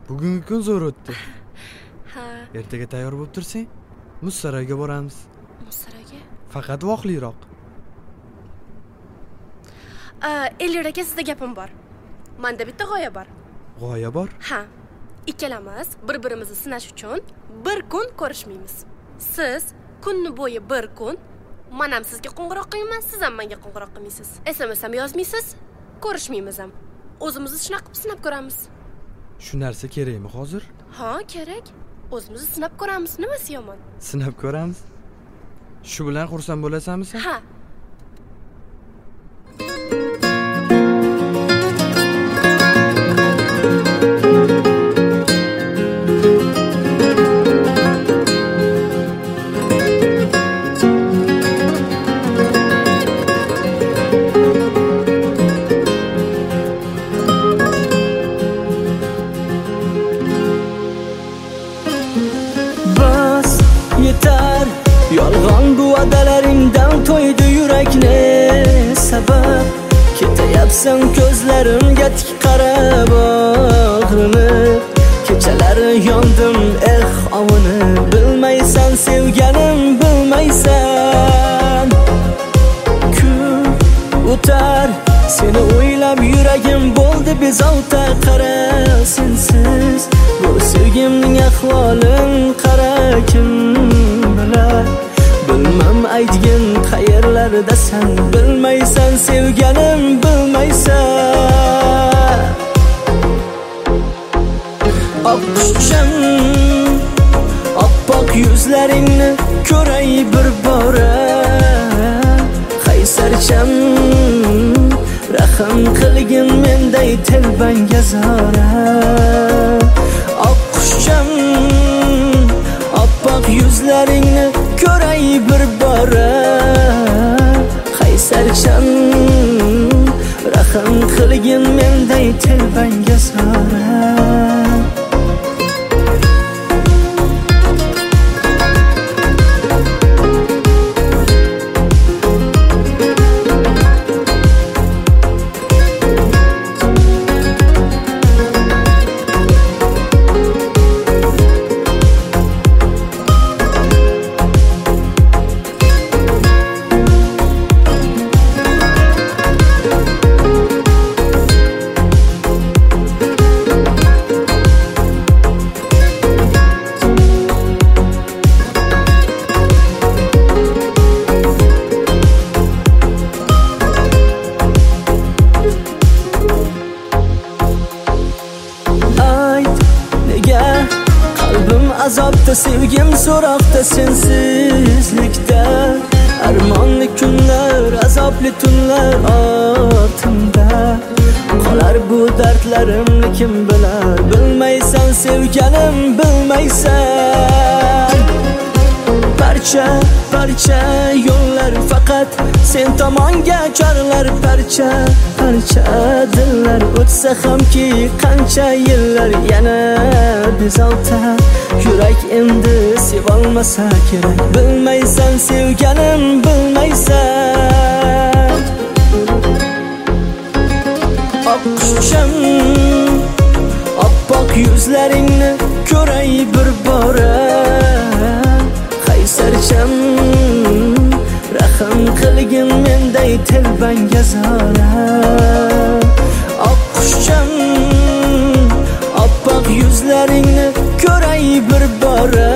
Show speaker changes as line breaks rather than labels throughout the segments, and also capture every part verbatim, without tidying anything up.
Bugungi kun zo'r o'tdi.
Ha.
Ertaga tayyor bo'lib tursang, Mussaroyga boramiz.
Mussaroyga?
Faqat voqliroq.
Elyor aka, sizda gapim bor. Menda bitta g'oya bor.
G'oya bor?
Ha. Ikkalamiz bir-birimizni sinash uchun bir kun ko'rishmaymiz. Siz kunni bo'yi bir kun, men ham sizga qo'ng'iroq qilmayman, siz ham menga qo'ng'iroq qilmaysiz. S M S ham yozmaysiz, ko'rishmaymiz ham. O'zimizni shunaqa qilib sinab ko'ramiz.
Shu narsa kerakmi hozir?
Ha, kerak. O'zimizni sinab ko'ramiz, nimasi yomon?
Sinab ko'ramiz. Shu bilan xursand bo'lasanmi sen?
Ha.
Yolg'on bu adalaringdan to'ydi yurakni sabab ketayapsan ko'zlarimga tik qarab og'rinib kechalar yondim eh ovini bilmaysan sevganim bilmaysan kun o'tar seni o'ylab yuragim bo'ldi bezovta qara sensiz bu sevgimning ahvolin qara kim bilar bilmam aytgin qayerlardasan bilmaysan sevganim bilmaysan oqqushim oppoq yuzlaringni ko'ray bir bora qaysarcham rahm qilgin menday telbanga zora oqqushim oppoq yuzlaringni ko'ray bir bora qaysarchan rahm qilgin menday telbanga zora azobda sevgim so'roqda sensizlikda armonli kunlar azobli tunlar ortimda qolar bu dardlarimni kim bilar bilmaysan sevganim bilmaysan parcha parcha yo'llar faqat sen tomonga chorlar parcha parcha dillar o'tsa hamki qancha yillar yana bezovta yurak endi sevolmasa kerak bilmaysan sevganim bilmaysan oqqushim oppoq yuzlaringni ko'ray bir bora qaysarcham rahm qilgin menday telbanga zora oqqushim oppoq yuzlaringni ko'ray bir bora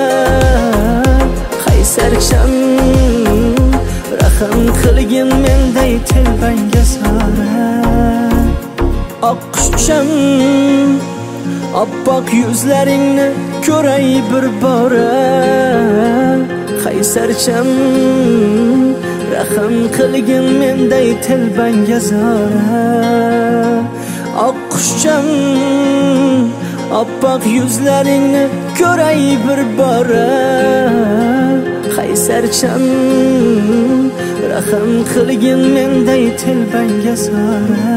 qaysarcham rahm qilgin menday telbanga zora oqqushim oppoq yuzlaringni ko'ray bir bora qaysarcham rahm qilgin menday telbanga zora oqqushim oppoq yuzlaringni ko'ray bir bora qaysarcham rahm qilgin menday telbanga zora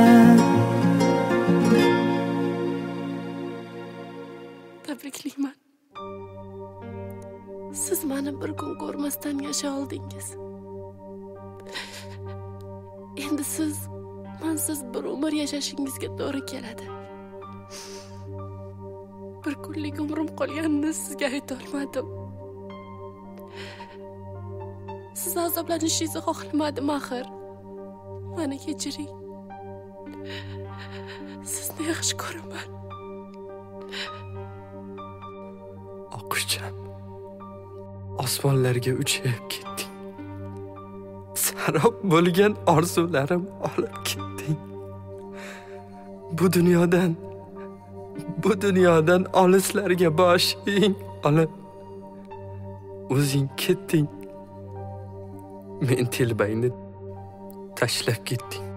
tabriklayman. Siz meni bir kun ko'rmasdan yasha oldingiz. Endi siz mensiz bir umr yashashingizga to'g'ri keladi. bir kunlik umrim qolganini sizga ayta olmadim. Siz azoblanishingizni xohlamadim axir. Meni kechiring. Sizni yaxshi ko'raman.
Oqqushcham, osmonlarga uchib ketding. Sarob bo'lgan orzularim olib ketding. Bu dunyodan, bu dunyodan olislarga boshing olib o'zing ketding. Men telbangni tashlab ketding.